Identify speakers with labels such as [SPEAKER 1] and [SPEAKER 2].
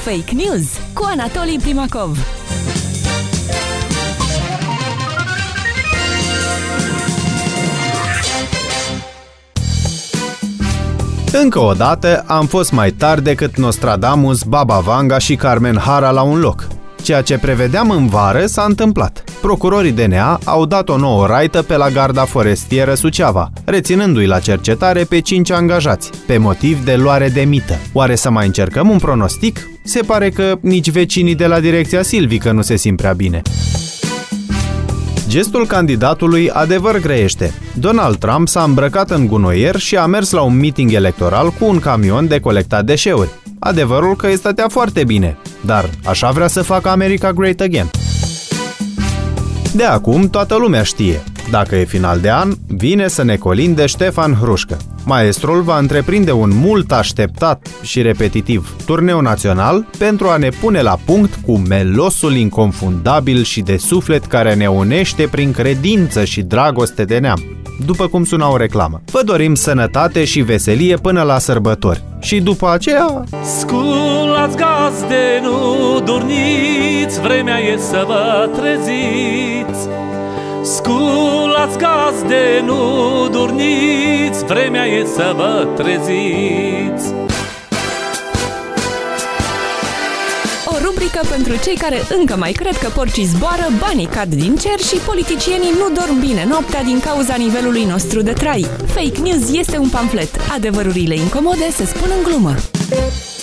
[SPEAKER 1] Fake News cu Anatolii Primakov.
[SPEAKER 2] Încă o dată am fost mai tari decât Nostradamus, Baba Vanga și Carmen Hara la un loc. Ceea ce prevedeam în vară s-a întâmplat. Procurorii DNA au dat o nouă raită pe la Garda Forestieră Suceava, reținându-i la cercetare pe 5 angajați, pe motiv de luare de mită. Oare să mai încercăm un pronostic? Se pare că nici vecinii de la direcția silvică nu se simt prea bine. Gestul candidatului adevăr grăiește. Donald Trump s-a îmbrăcat în gunoier și a mers la un meeting electoral cu un camion de colectat deșeuri. Adevărul că îi stătea foarte bine, dar așa vrea să facă America Great Again. De acum toată lumea știe. Dacă e final de an, vine să ne colinde Ștefan Hrușcă. Maestrul va întreprinde un mult așteptat și repetitiv turneu național pentru a ne pune la punct cu melosul inconfundabil și de suflet care ne unește prin credință și dragoste de neam. După cum suna o reclamă. Vă dorim sănătate și veselie până la sărbători. Și după aceea...
[SPEAKER 3] Sculați gazde, nu dormiți, vremea e să vă treziți. Sculați gazde, nu dormiți, vremea e să vă treziți.
[SPEAKER 1] O rubrică pentru cei care încă mai cred că porcii zboară, banii cad din cer și politicienii nu dorm bine noaptea din cauza nivelului nostru de trai. Fake News este un pamflet. Adevărurile incomode se spun în glumă.